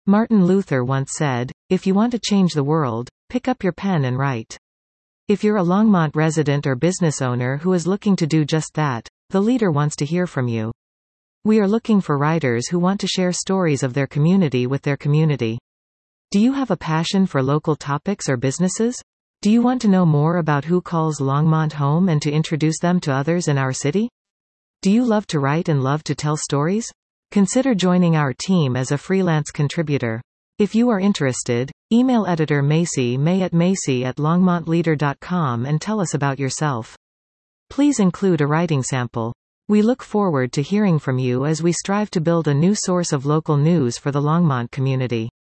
Martin Luther once said, "If you want to change the world, pick up your pen and write." If you're a Longmont resident or business owner who is looking to do just that, the leader wants to hear from you. We are looking for writers who want to share stories of their community with their community. Do you have a passion for local topics or businesses? Do you want to know more about who calls Longmont home and to introduce them to others in our city? Do you love to write and love to tell stories? Consider joining our team as a freelance contributor. If you are interested, email editor Macy May at macy@longmontleader.com and tell us about yourself. Please include a writing sample. We look forward to hearing from you as we strive to build a new source of local news for the Longmont community.